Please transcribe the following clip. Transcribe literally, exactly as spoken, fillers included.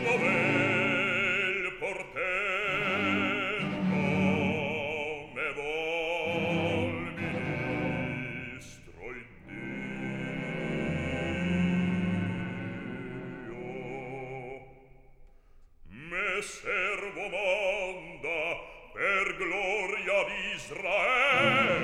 Dov'è il portento? Me vuol ministro Iddio. Messer vo manda per gloria d'Israele